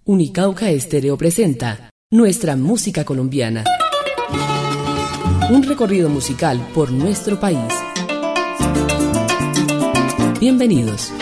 Unicauca Estéreo presenta Nuestra Música Colombiana. Un recorrido musical por nuestro país. Bienvenidos.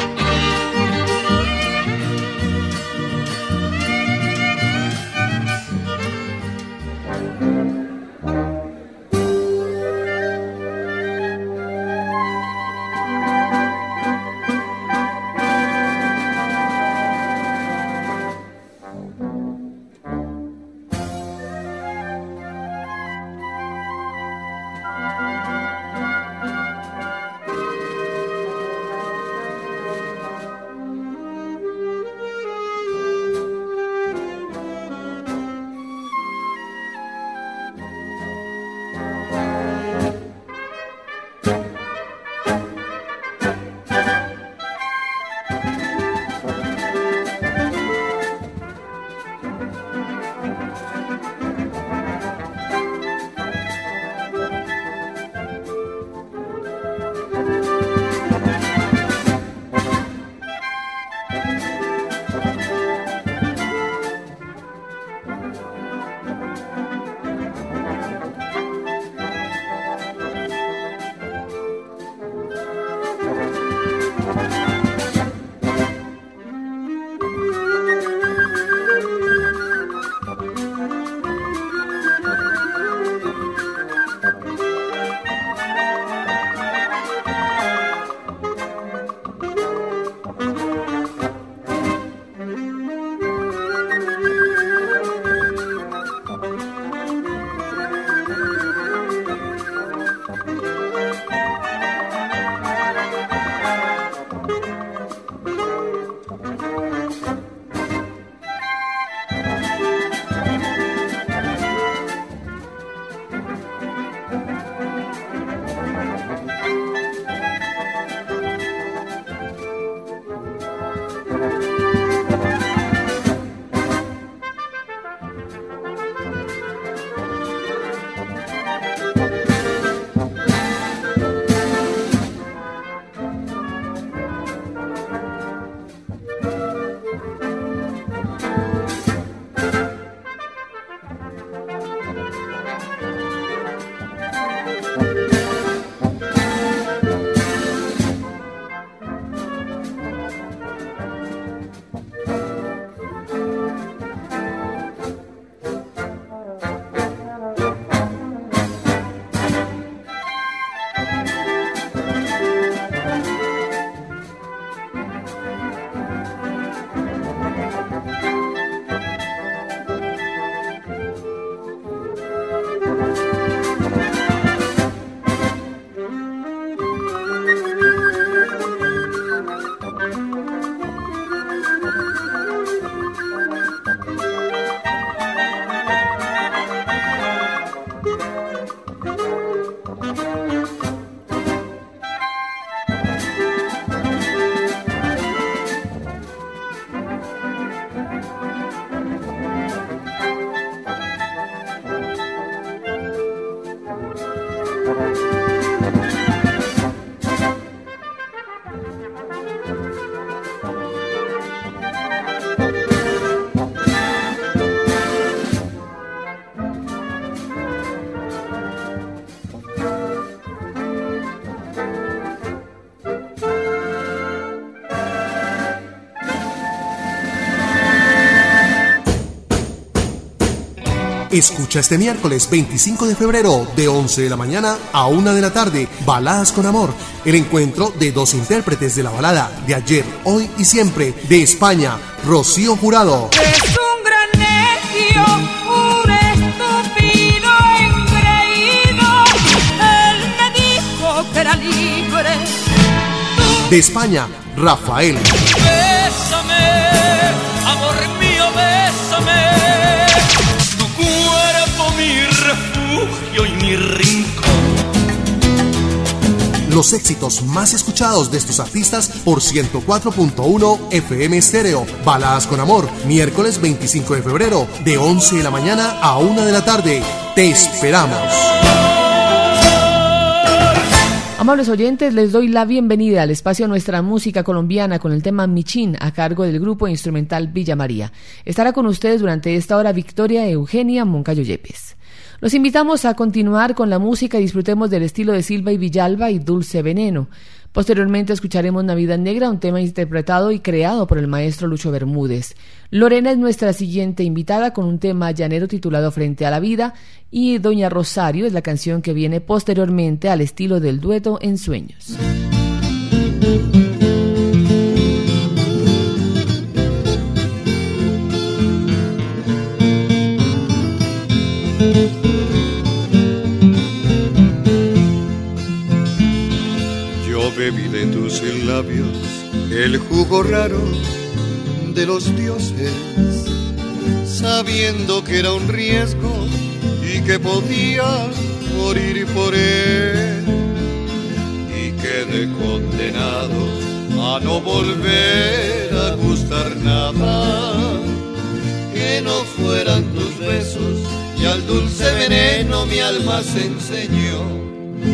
Escucha este miércoles 25 de febrero de 11 de la mañana a 1 de la tarde, Baladas con Amor, el encuentro de dos intérpretes de la balada de ayer, hoy y siempre, de España, Rocío Jurado. Es un gran necio, un estúpido engreído, él me dijo que era libre. De España, Rafael. Bésame, amor mío, bésame. Mi refugio y mi rincón. Los éxitos más escuchados de estos artistas por 104.1 FM Estéreo. Baladas con Amor, miércoles 25 de febrero, de 11 de la mañana a 1 de la tarde. Te esperamos. Amables oyentes, les doy la bienvenida al espacio Nuestra Música Colombiana con el tema Michín a cargo del grupo instrumental Villa María. Estará con ustedes durante esta hora Victoria Eugenia Moncayo Yepes. Los invitamos a continuar con la música y disfrutemos del estilo de Silva y Villalba y Dulce Veneno. Posteriormente escucharemos Navidad Negra, un tema interpretado y creado por el maestro Lucho Bermúdez. Lorena es nuestra siguiente invitada con un tema llanero titulado Frente a la Vida, y Doña Rosario es la canción que viene posteriormente al estilo del dueto En Sueños. Bebí de tus labios el jugo raro de los dioses, sabiendo que era un riesgo y que podía morir por él, y quedé condenado a no volver a gustar nada que no fueran tus besos, y al dulce veneno mi alma se enseñó.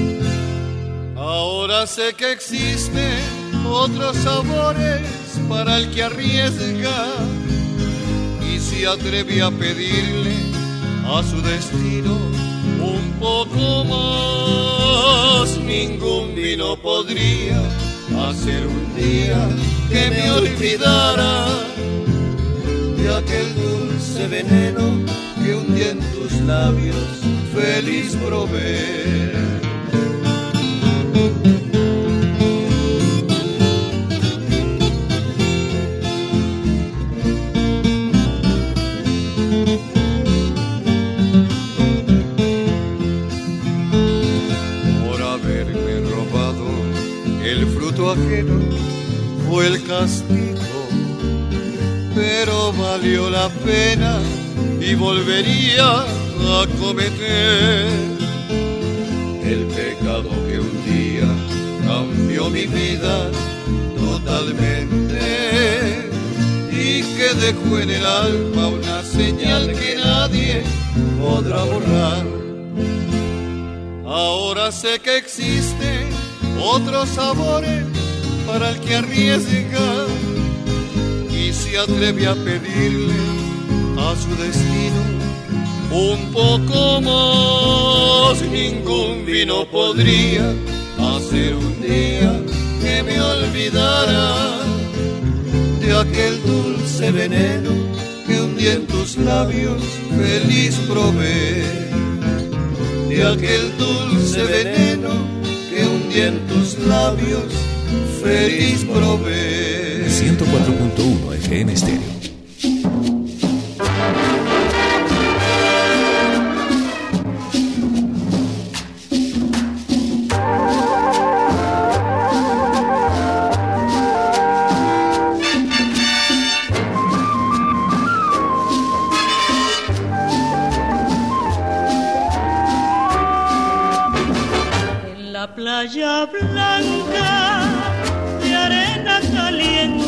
Ahora sé que existen otros sabores para el que arriesga, y si atreví a pedirle a su destino un poco más, ningún vino podría hacer un día que me olvidara de aquel dulce veneno que un día en tus labios feliz probé. Ajeno fue el castigo, pero valió la pena y volvería a cometer el pecado que un día cambió mi vida totalmente y que dejó en el alma una señal que nadie podrá borrar. Ahora sé que existen otros sabores para el que arriesga, y si atreve a pedirle a su destino un poco más, ningún vino podría hacer un día que me olvidara de aquel dulce veneno que un día en tus labios feliz probé, de aquel dulce veneno que un día en tus labios feliz probé. 104.1 FM Estéreo. Playa blanca de arena caliente,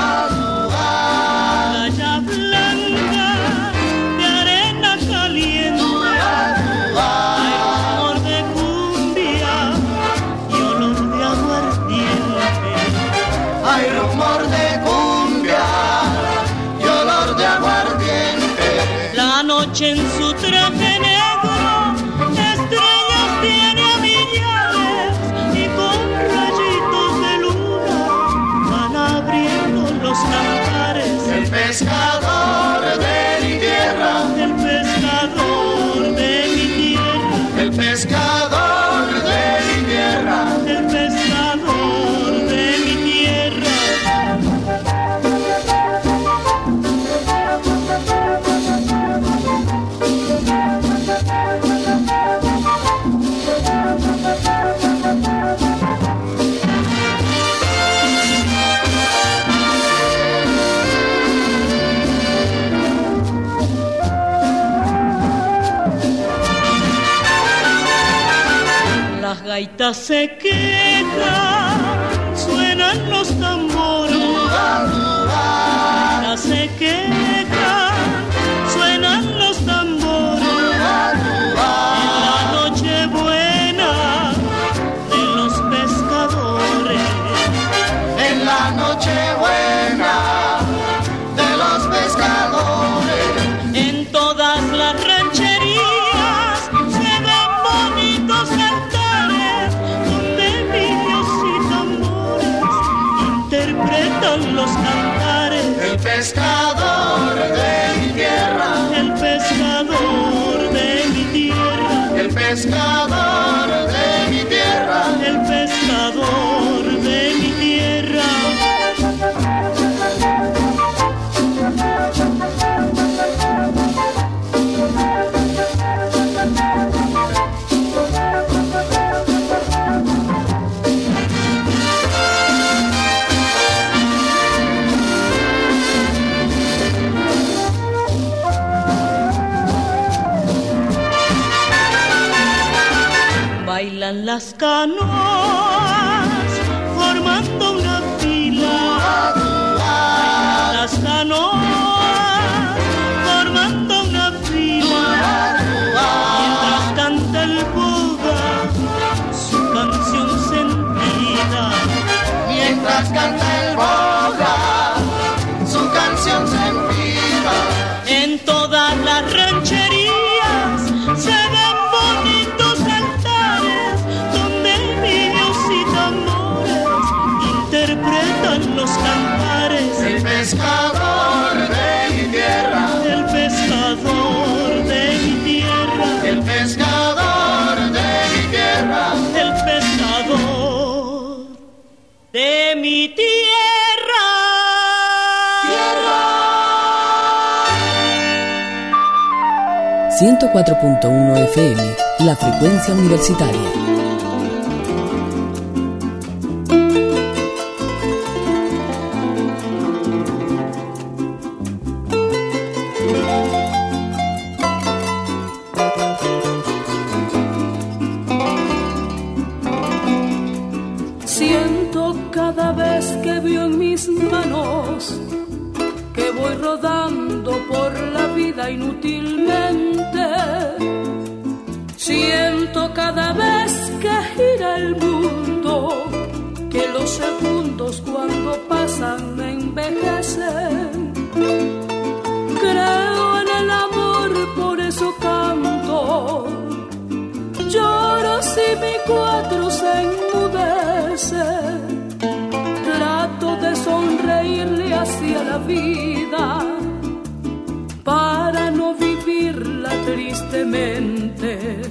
playa blanca de arena caliente, hay rumor de cumbia y olor de aguardiente, hay rumor de cumbia y olor de aguardiente. La noche en su traje negro estrellas tiene a millares, y con rayitos de luna van abriendo los cantares. El pescador de mi tierra, El pescador de mi tierra, el pescador de mi tierra, el pescador de mi tierra. Las gaitas se quejan, suenan los tambores. Las se quejan, suenan los tambores. En la noche buena de los pescador de mi tierra, el pescador de mi tierra, el pescador de mi tierra, el pescador de mi tierra. Bailan las canoas formando una fila. Bailan las canoas formando una fila. Mientras canta el boga su canción sentida. mientras canta el boga su canción sentida. En todas las rancherías se ven bonitos altares donde niños y tambores interpretan los cantares. El pescador de mi tierra, El pescador de mi tierra, el pescador de mi tierra, el pescador de mi tierra. 104.1 FM, la frecuencia universitaria. Siento cada vez que veo en mis manos que voy rodando por la vida inútilmente. Siento cada vez que gira el mundo que los segundos cuando pasan me envejecen. Creo en el amor, por eso canto. Lloro si mi cuadro se enmudece. Trato de sonreírle hacia la vida para no vivirla tristemente.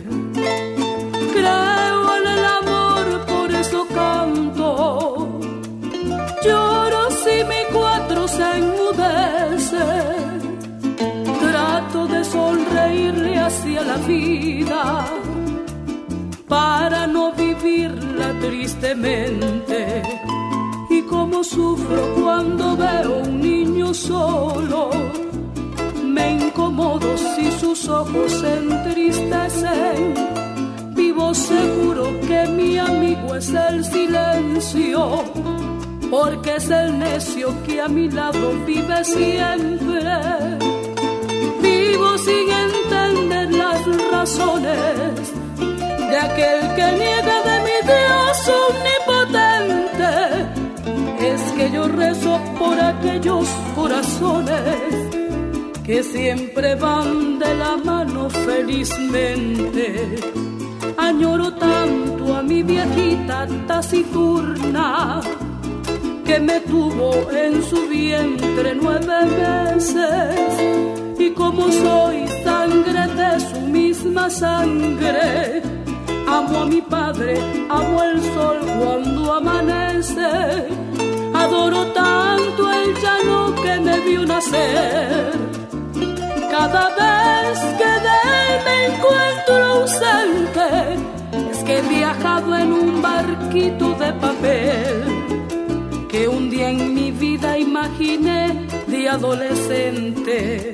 Creo en el amor, por eso canto. Lloro si mi cuadro se enmudece. Trato de sonreírle hacia la vida para no vivirla tristemente. Y como sufro cuando veo un niño solo, me incomodo si sus ojos se entristecen. Vivo seguro que mi amigo es el silencio, porque es el necio que a mi lado vive siempre. Vivo sin entender las razones de aquel que niega de mi Dios omnipotente. Es que yo rezo por aquellos corazones que siempre van de la mano felizmente. Añoro tanto a mi viejita taciturna que me tuvo en su vientre 9 meses. Y como soy sangre de su misma sangre, amo a mi padre, amo el sol cuando amanece. Adoro tanto el llano que me vio nacer. Cada vez que de él me encuentro ausente, es que he viajado en un barquito de papel que un día en mi vida imaginé de adolescente.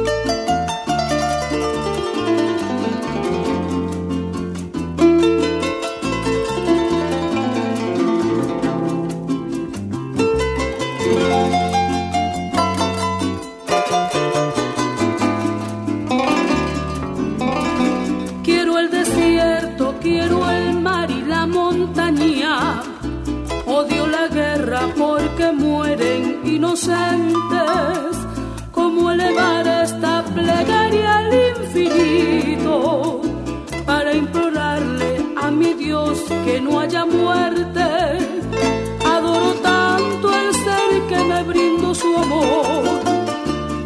Quiero el mar y la montaña. Odio la guerra porque mueren inocentes. ¿Cómo elevar esta plegaria al infinito para implorarle a mi Dios que no haya muerte? Adoro tanto el ser que me brindó su amor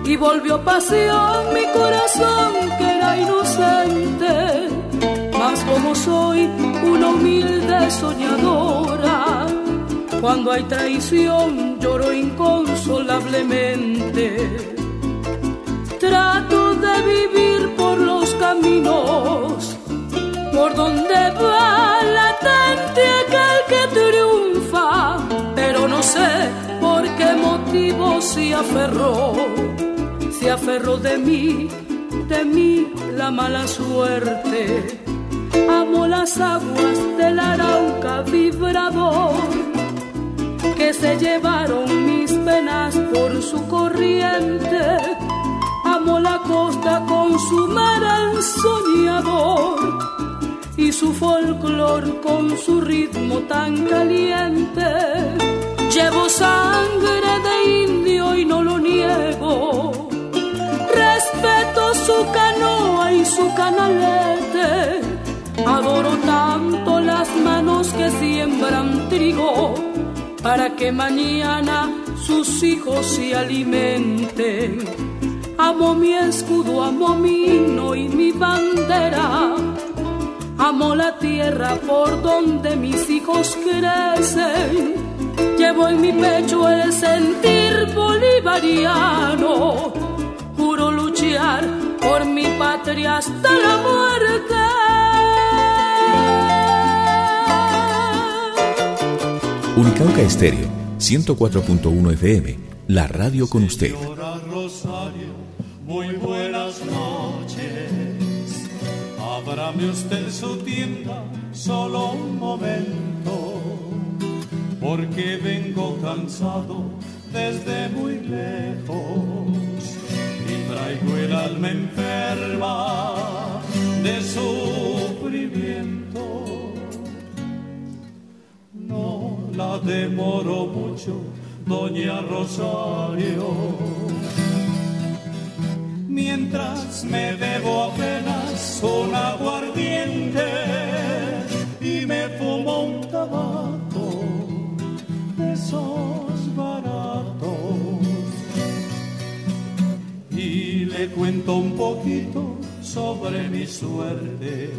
y volvió pasión mi corazón que era inocente. Mas como soy una humilde soñadora, cuando hay traición lloro inconsolablemente. Trato de vivir por los caminos por donde va latente aquel que triunfa, pero no sé por qué motivo se aferró de mí la mala suerte. Amo las aguas del Arauca vibrador, que se llevaron mis penas por su corriente. Amo la costa con su mar ensoñador y su folclor con su ritmo tan caliente. Llevo sangre de indio y no lo niego, respeto su canoa y su canalete. Adoro tanto las manos que siembran trigo para que mañana sus hijos se alimenten. Amo mi escudo, amo mi himno y mi bandera. Amo la tierra por donde mis hijos crecen. Llevo en mi pecho el sentir bolivariano. Juro luchar por mi patria hasta la muerte. Unicauca Estéreo, 104.1 FM, la radio con usted. Señora Rosario, muy buenas noches. Ábrame usted su tienda solo un momento, porque vengo cansado desde muy lejos y traigo el alma enferma de sufrimiento. No la demoro mucho, doña Rosario, mientras me bebo apenas un aguardiente y me fumo un tabaco de esos baratos y le cuento un poquito sobre mi suerte.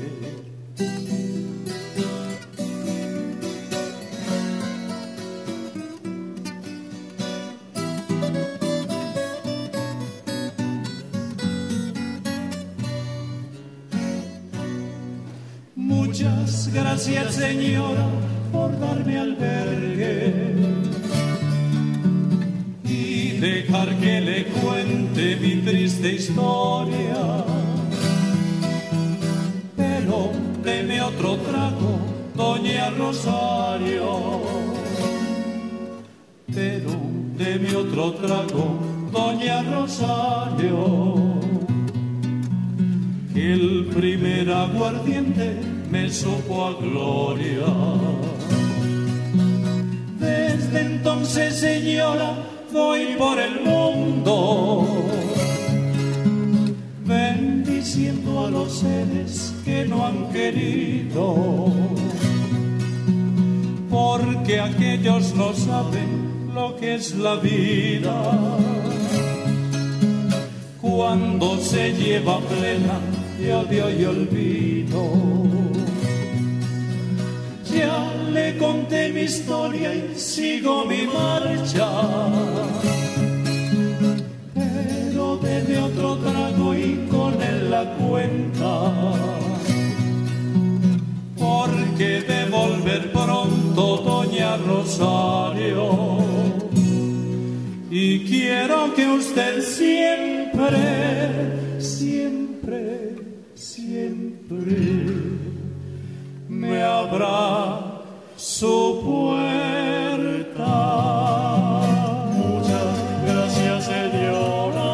Muchas gracias, señora, por darme albergue y dejar que le cuente mi triste historia. Pero deme otro trago, doña Rosario. Pero deme otro trago, doña Rosario. Que el primer aguardiente me supo a gloria. Desde entonces, señora, voy por el mundo bendiciendo a los seres que no han querido, porque aquellos no saben lo que es la vida cuando se lleva plena de odio y olvido. Ya le conté mi historia y sigo mi marcha, pero deme otro trago y con él la cuenta, porque de volver pronto, doña Rosario, y quiero que usted siempre, siempre, siempre me abra su puerta. Muchas gracias, señora.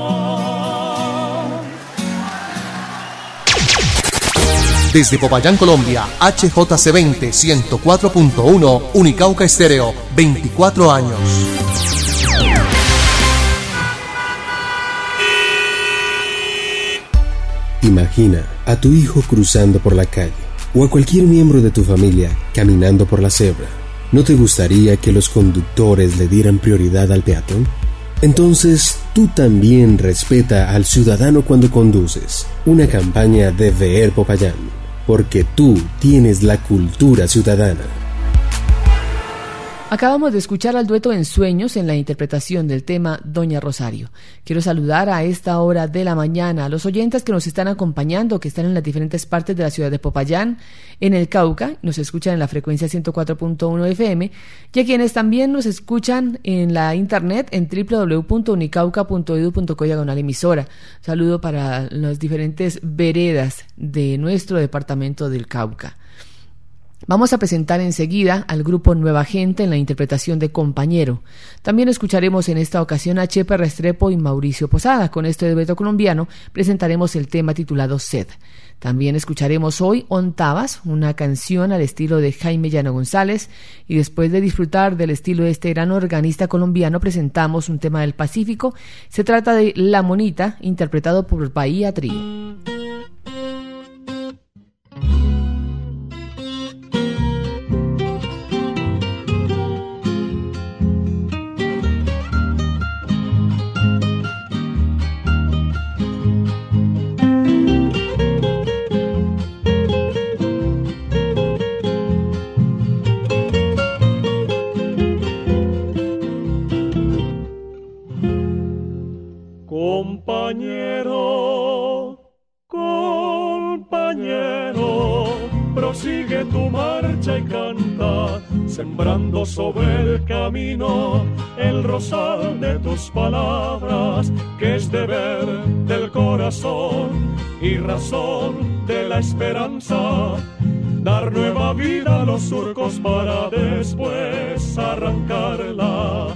Desde Popayán, Colombia, HJC20 104.1, Unicauca Estéreo, 24 años. Imagina a tu hijo cruzando por la calle o a cualquier miembro de tu familia caminando por la cebra. ¿No te gustaría que los conductores le dieran prioridad al peatón? Entonces, Tú también respeta al ciudadano cuando conduces. Una campaña de VR Popayán, porque tú tienes la cultura ciudadana. Acabamos de escuchar al dueto En Sueños en la interpretación del tema Doña Rosario. Quiero saludar a esta hora de la mañana a los oyentes que nos están acompañando, que están en las diferentes partes de la ciudad de Popayán, en el Cauca, nos escuchan en la frecuencia 104.1 FM, y a quienes también nos escuchan en la internet en www.unicauca.edu.co/emisora. Saludo para las diferentes veredas de nuestro departamento del Cauca. Vamos a presentar enseguida al grupo Nueva Gente en la interpretación de Compañero. También escucharemos en esta ocasión a Chepe Restrepo y Mauricio Posada. Con este dueto colombiano presentaremos el tema titulado Sed. También escucharemos hoy Ontavas, una canción al estilo de Jaime Llano González, y después de disfrutar del estilo de este gran organista colombiano presentamos un tema del Pacífico. Se trata de La Monita, interpretado por Bahía Trío. Prosigue tu marcha y canta, sembrando sobre el camino el rosal de tus palabras, que es deber del corazón y razón de la esperanza. Dar nueva vida a los surcos para después arrancarla.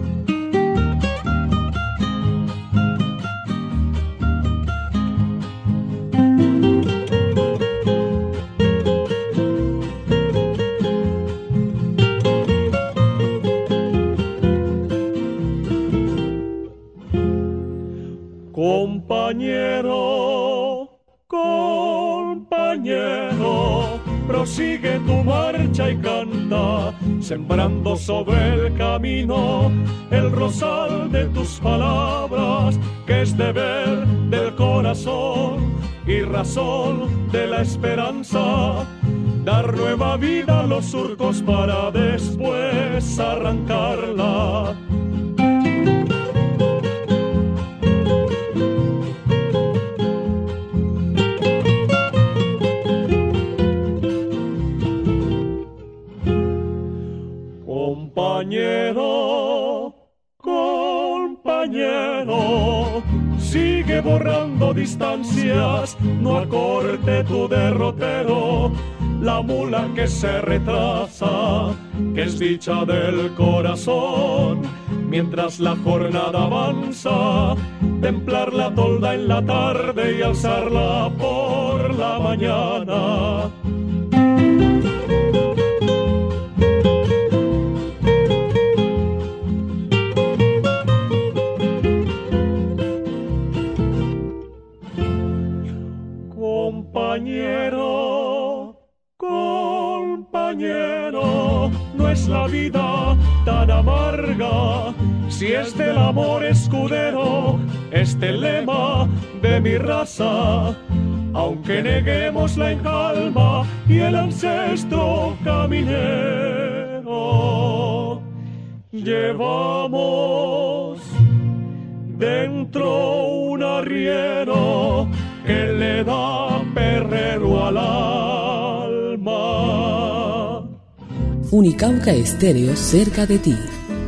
Compañero, prosigue tu marcha y canta, sembrando sobre el camino el rosal de tus palabras, que es deber del corazón y razón de la esperanza. Dar nueva vida a los surcos para después arrancarla. Compañero, sigue borrando distancias, no acorte tu derrotero, la mula que se retrasa, que es dicha del corazón, mientras la jornada avanza, templar la tolda en la tarde y alzarla por la mañana. Compañero, no es la vida tan amarga, si es del amor escudero, este lema de mi raza. Aunque neguemos la encalma y el ancestro caminero, llevamos dentro un arriero que le da perrero al alma. Unicauca Estéreo, cerca de ti.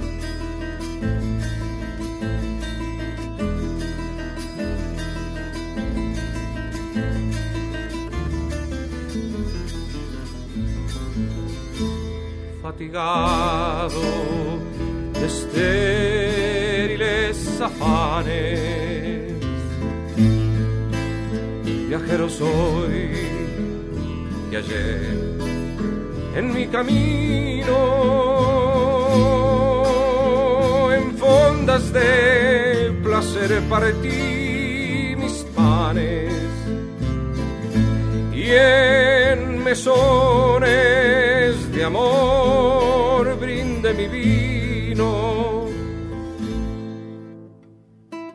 Fatigado de estériles afanes, viajero soy y ayer en mi camino en fondas de placer partí mis panes y en mesones de amor brinde mi vino.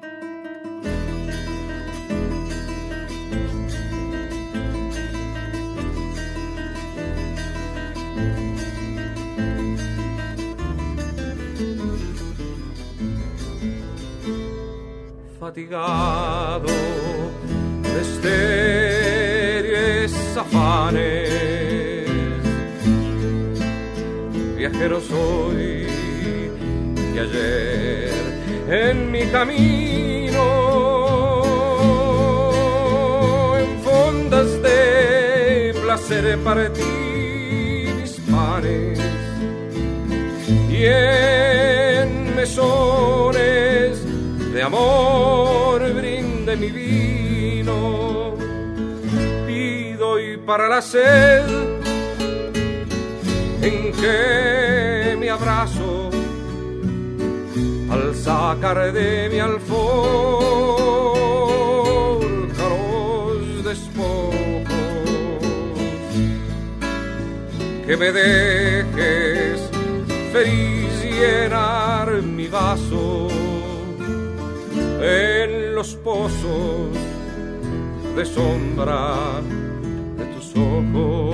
fatigado de estériles afanes. Viajero soy que ayer en mi camino en fondas de placer partí mis panes y en mesones de amor brinde mi vino. Pido y para la sed en que me abrazo al sacar de mi alforja los despojos, que me dejes feliz llenar mi vaso en los pozos de sombra de tus ojos.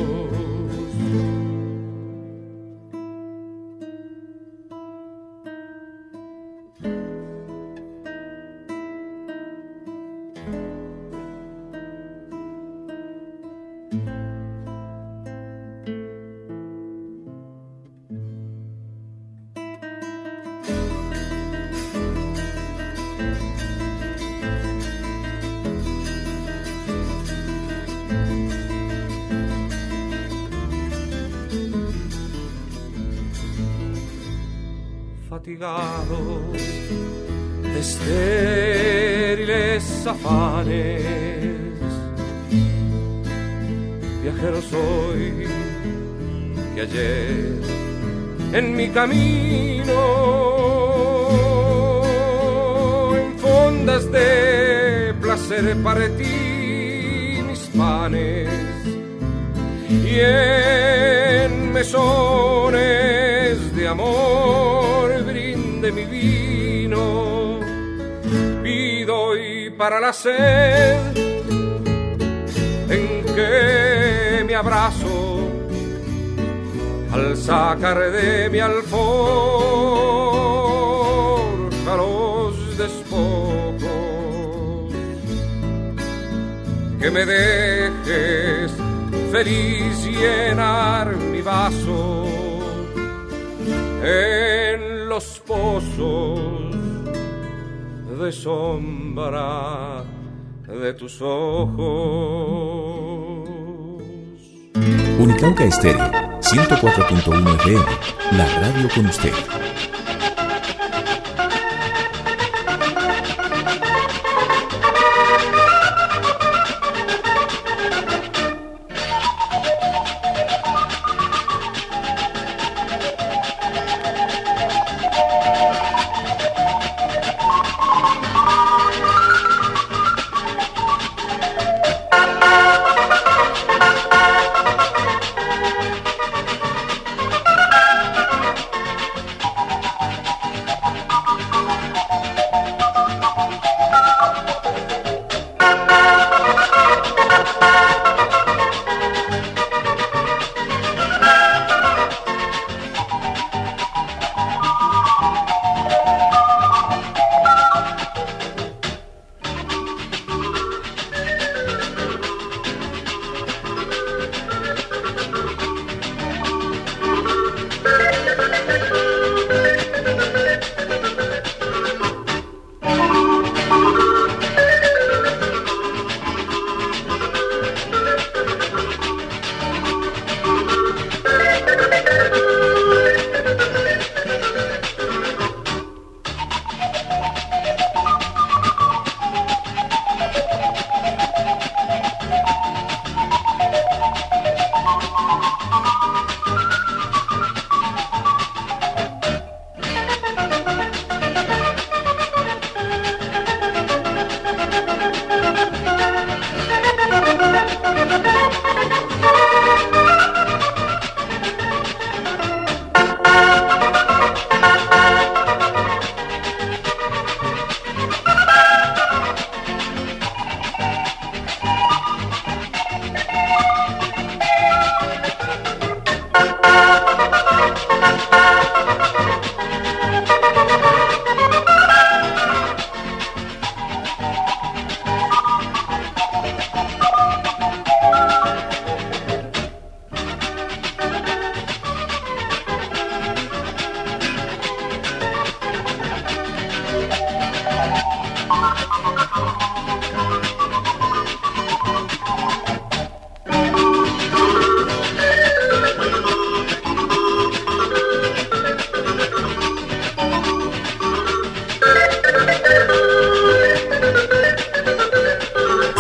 Fatigado de estériles afanes, viajero soy que ayer en mi camino en fondas de placer partí mis panes y en mesones de amor brinde mi vino. Pido y para la sed en que me abrazo al sacar de mi alforja los despojos, que me dejes feliz llenar mi vaso en los pozos de sombra de tus ojos. Unicauca Estéreo, 104.1 FM, la radio con usted.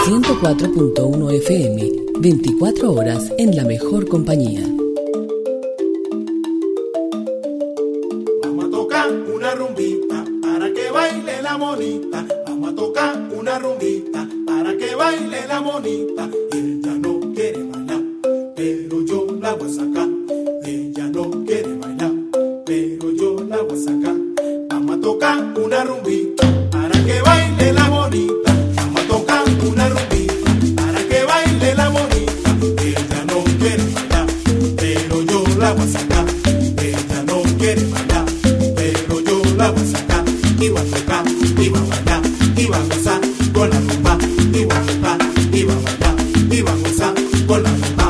104.1 FM, 24 horas en la mejor compañía. Vamos a tocar una rumbita para que baile la monita. Vamos a tocar una rumbita para que baile la monita. Ella no quiere bailar, pero yo la voy a sacar. Ella no quiere bailar, pero yo la voy a sacar. Vamos a tocar una rumbita para que baile la monita. Vamos a tocar una rumbita para que baile la monita. Ella no quiere bailar, pero yo la voy a sacar. Ella no quiere bailar, pero yo la voy a sacar. Y va a tocar, y va a bailar, y va a gozar con la rumba. Y va a tocar, y va a bailar, y va a gozar con la rumba.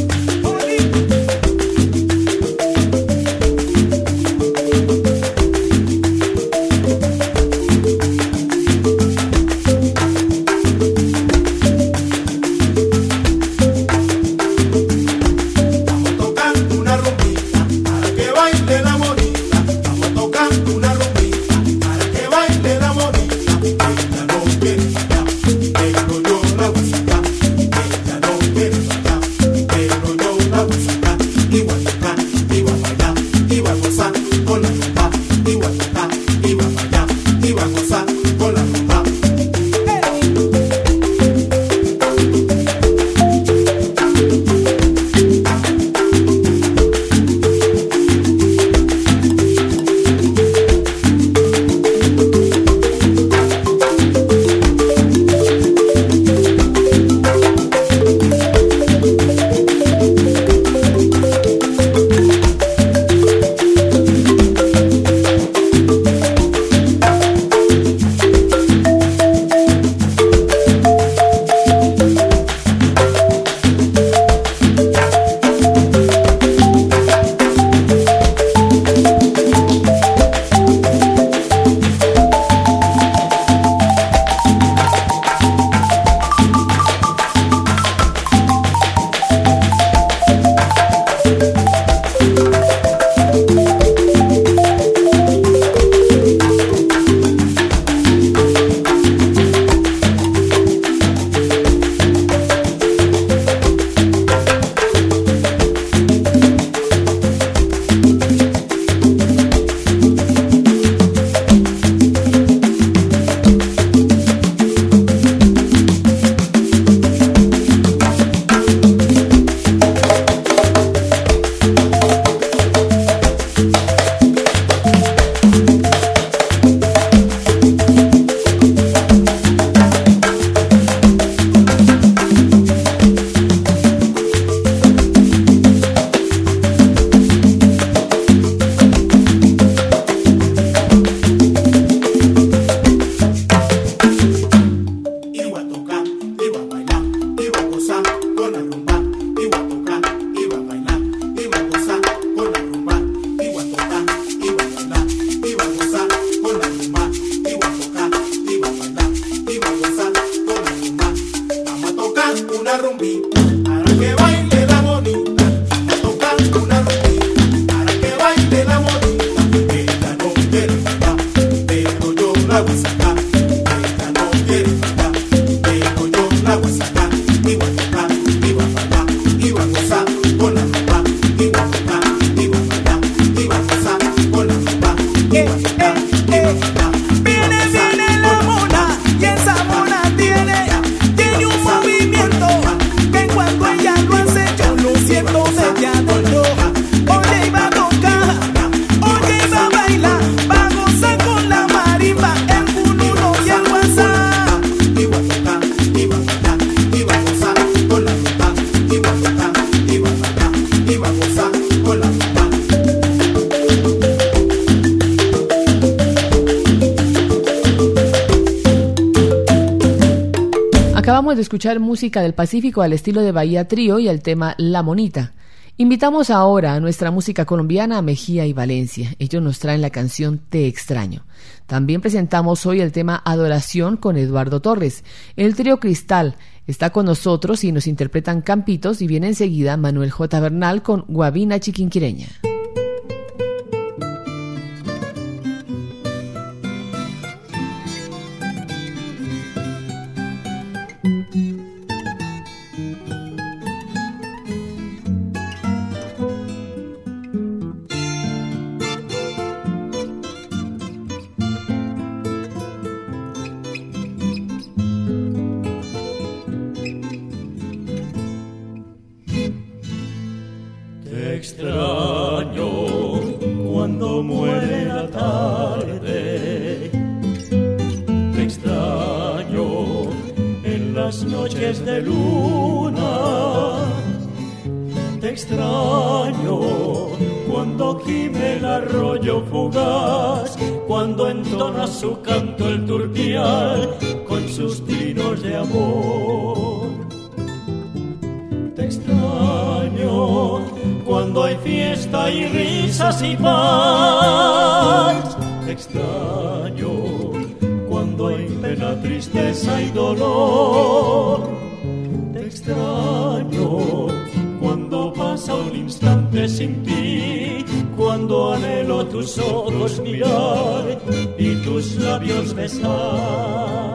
Acabamos de escuchar música del Pacífico al estilo de Bahía Trío y el tema La Monita. Invitamos ahora a nuestra música colombiana a Mejía y Valencia. Ellos nos traen la canción Te Extraño. También presentamos hoy el tema Adoración con Eduardo Torres. El trío Cristal está con nosotros y nos interpretan Campitos, y viene enseguida Manuel J. Bernal con Guabina Chiquinquireña. en las noches de luna. Te extraño cuando gime el arroyo fugaz, cuando entona su canto el turpial con sus trinos de amor. Te extraño cuando hay fiesta y risas y paz. Te extraño cuando hay pena, tristeza y dolor. Te extraño cuando pasa un instante sin ti, cuando anhelo tus ojos mirar y tus labios besar.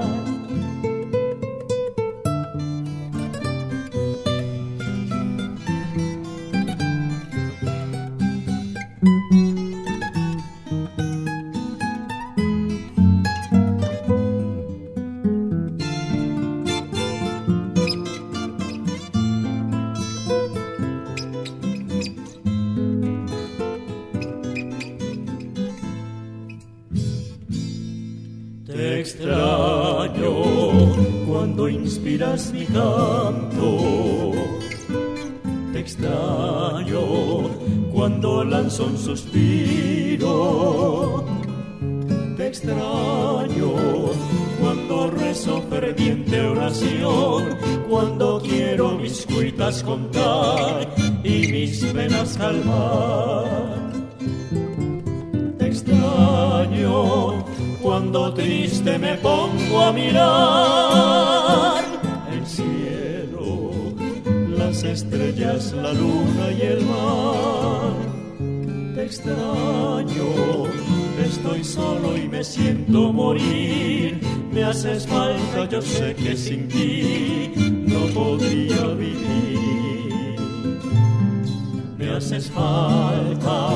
Te extraño cuando inspiras mi canto. Te extraño cuando lanzo un suspiro. Te extraño cuando rezo ferviente oración, cuando quiero mis cuitas contar y mis penas calmar. Te extraño cuando triste me pongo a mirar el cielo, las estrellas, la luna y el mar. Te extraño, estoy solo y me siento morir. Me haces falta, yo sé que sin ti no podría vivir. Me haces falta,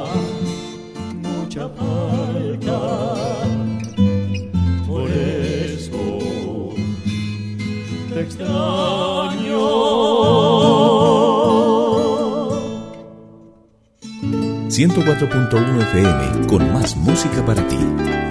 mucha falta. Por eso te extraño. 104.1 FM, con más música para ti.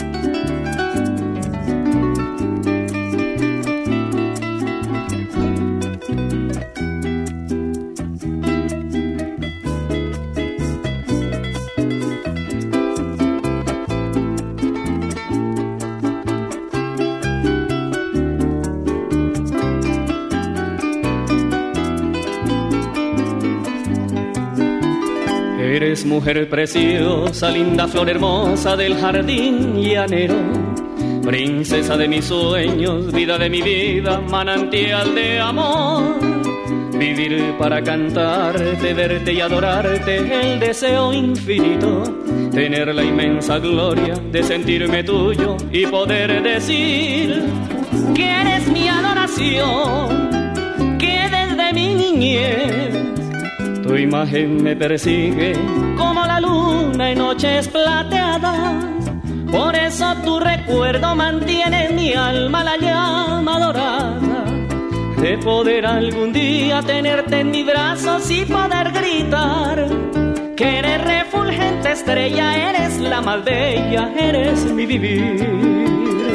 Eres mujer preciosa, linda flor hermosa del jardín llanero, princesa de mis sueños, vida de mi vida, manantial de amor. Vivir para cantarte, verte y adorarte, el deseo infinito, tener la inmensa gloria de sentirme tuyo y poder decir que eres mi adoración, que desde mi niñez tu imagen me persigue como la luna en noches plateadas. Por eso tu recuerdo mantiene en mi alma la llama dorada de poder algún día tenerte en mis brazos y poder gritar que eres refulgente estrella, eres la más bella, eres mi vivir.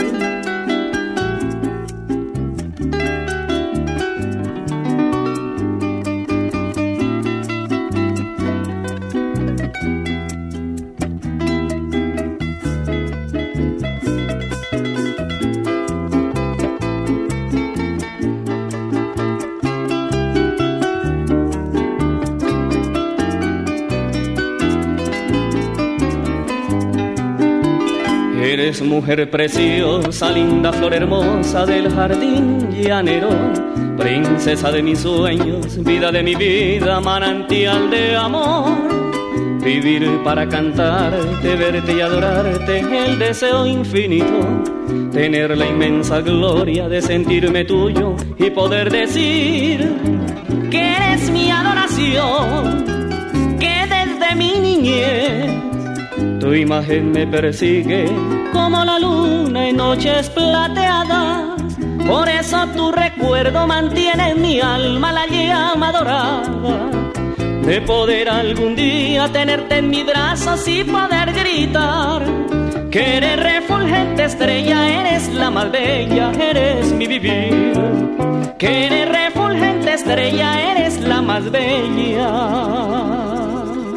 Eres mujer preciosa, linda flor hermosa del jardín llanero, princesa de mis sueños, vida de mi vida, manantial de amor. Vivir para cantarte, verte y adorarte, el deseo infinito, tener la inmensa gloria de sentirme tuyo y poder decir que eres mi adoración, que desde mi niñez tu imagen me persigue como la luna en noches plateadas. Por eso tu recuerdo mantiene en mi alma la llama dorada de poder algún día tenerte en mis brazos y poder gritar que eres refulgente estrella, eres la más bella, eres mi vivir. Que eres refulgente estrella, eres la más bella.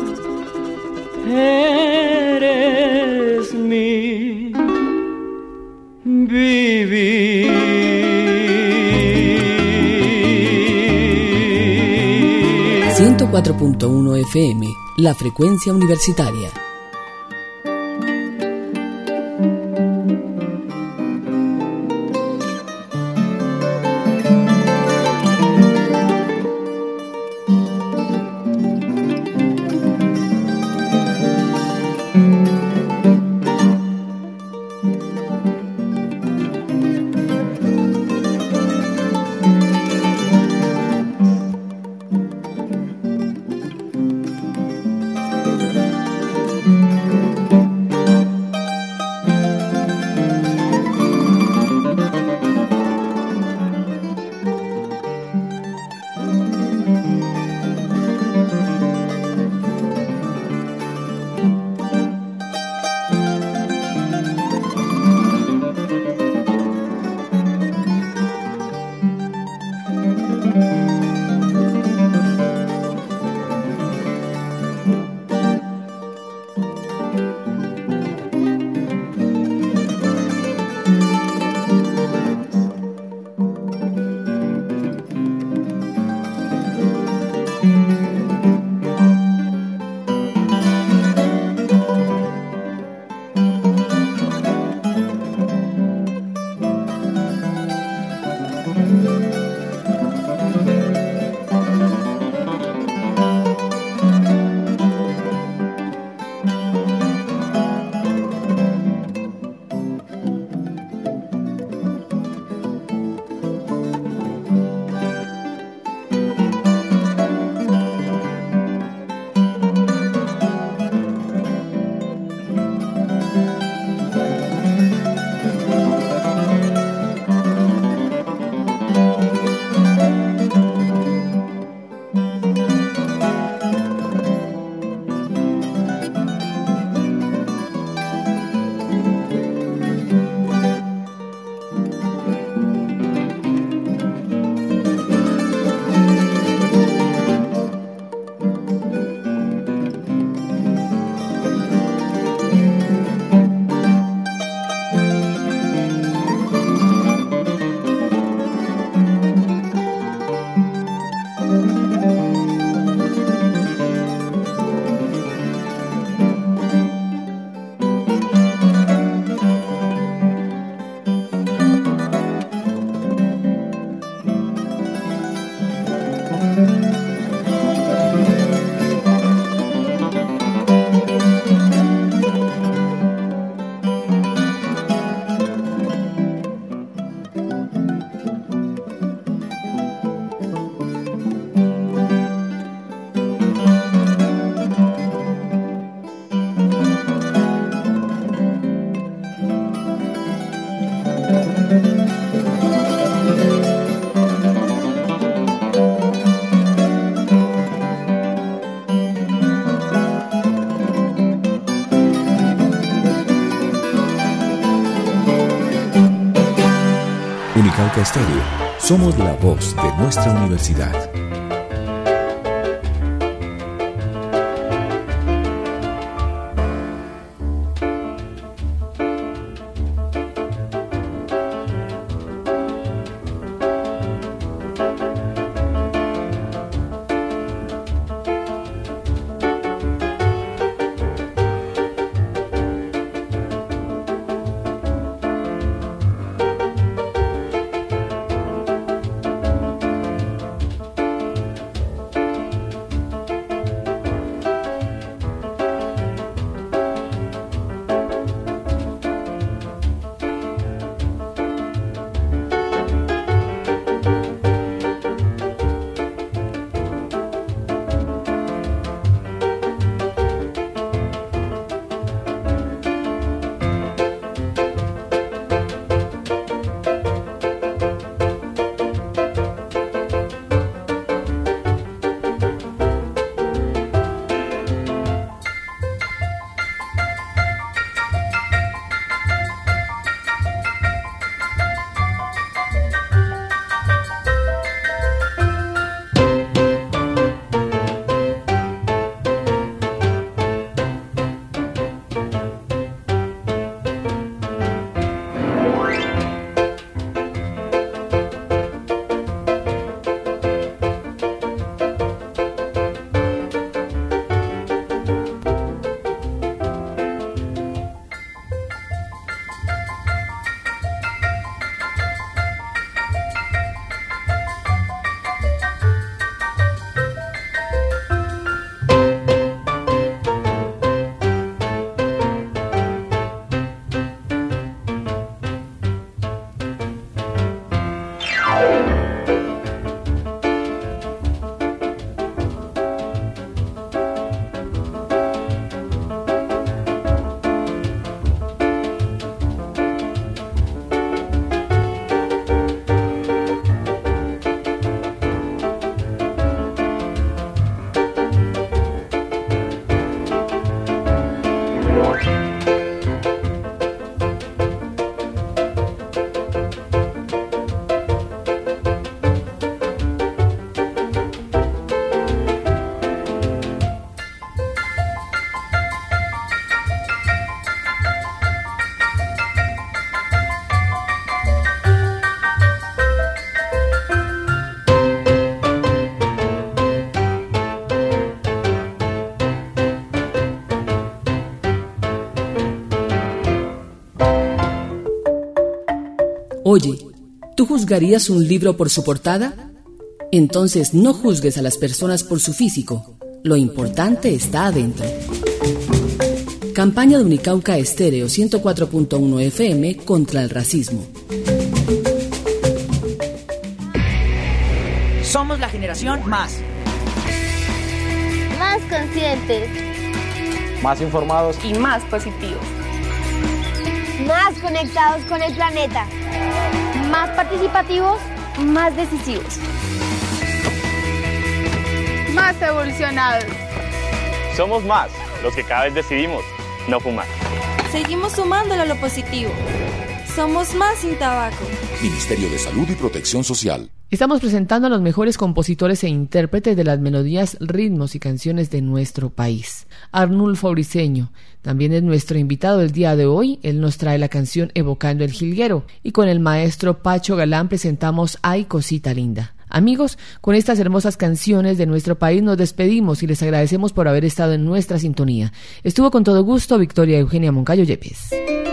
Eres mi vivir. 104.1 FM, la frecuencia universitaria. Unicalca Estéreo. Somos la voz de nuestra universidad. ¿Tú juzgarías un libro por su portada? Entonces no juzgues a las personas por su físico. Lo importante está adentro. Campaña de Unicauca Estéreo 104.1 FM contra el racismo. Somos la generación más. Más conscientes. Más informados. Y más positivos. Más conectados con el planeta. Más participativos, más decisivos. Más evolucionados. Somos más los que cada vez decidimos no fumar. Seguimos sumándolo a lo positivo. Somos más sin tabaco. Ministerio de Salud y Protección Social. Estamos presentando a los mejores compositores e intérpretes de las melodías, ritmos y canciones de nuestro país. Arnulfo Briceño también es nuestro invitado del día de hoy. Él nos trae la canción Evocando el Jilguero y con el maestro Pacho Galán presentamos Ay Cosita Linda. Amigos, con estas hermosas canciones de nuestro país nos despedimos y les agradecemos por haber estado en nuestra sintonía. Estuvo con todo gusto Victoria Eugenia Moncayo Yepes.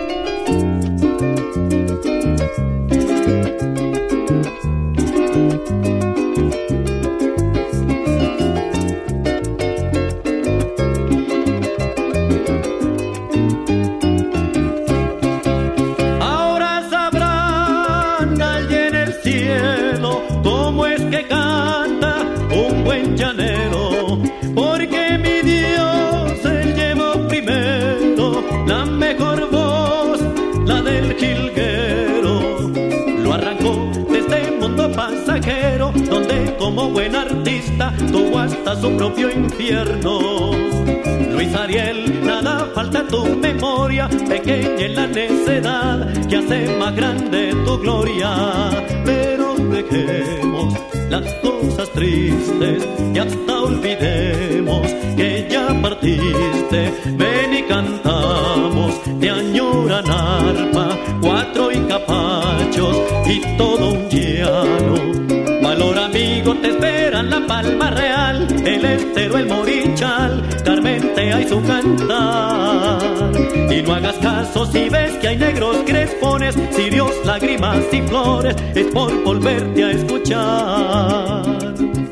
Porque mi Dios, Él llevó primero la mejor voz, la del jilguero. Lo arrancó desde el mundo pasajero, donde como buen artista tuvo hasta su propio infierno. Luis Ariel, nada falta tu memoria, pequeña en la necedad, que hace más grande tu gloria. Pero dejemos las cosas tristes y hasta olvidemos que ya partiste. Ven y cantamos, te añoran arpa, cuatro y capachos y todo un llano. Valor amigo, te esperan la Palma Real, el Estero, el Morichal, Carmentea y su cantar. Y no hagas caso si ves que hay negros crespones, sirios, lágrimas y flores, es por volverte a escuchar.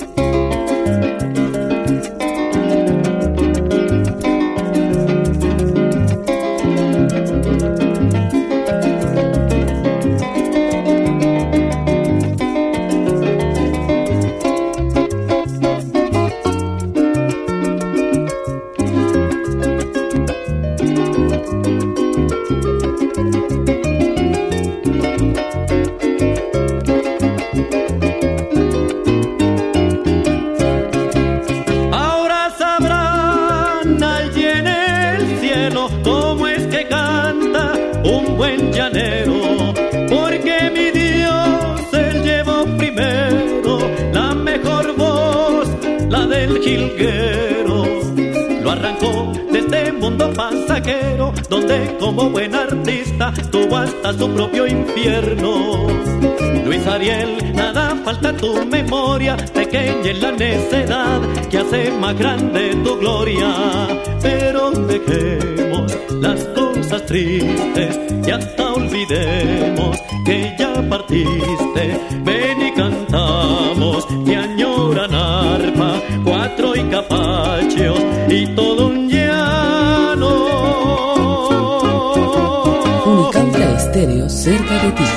Porque mi Dios, Él llevó primero la mejor voz, la del jilguero. Lo arrancó desde mundo pasajero, donde como buen artista tuvo hasta su propio infierno. Luis Ariel, nada falta tu memoria, pequeña en la necedad, que hace más grande tu gloria. Pero dejemos las cosas tristes y hasta olvidemos que ya partiste. Ven y cantamos, te añoran arpa, cuatro y capachos y todo un llano. Unicauca Estéreo, cerca de ti.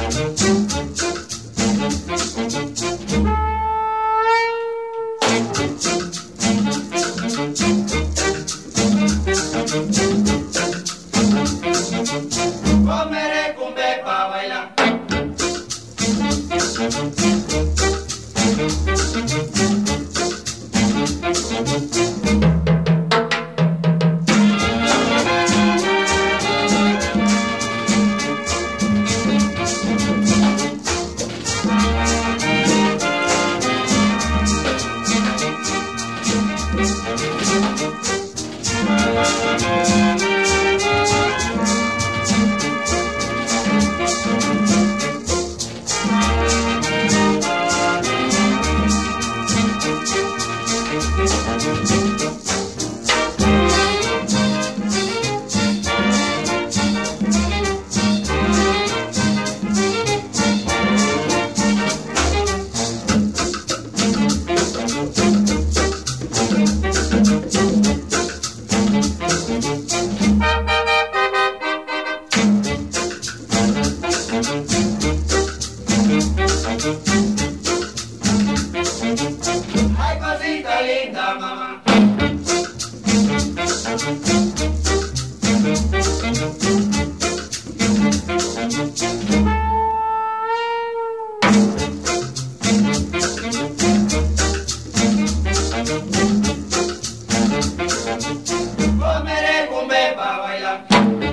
Comeré cumbe pa' bailar. Ay, cosita linda, mamá. Comeré cumbe pa' bailar.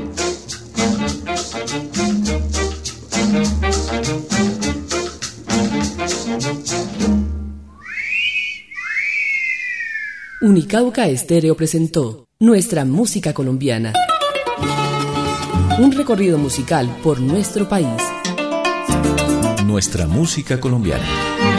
Unicauca Estéreo presentó Nuestra Música Colombiana. Un recorrido musical por nuestro país. Nuestra música colombiana.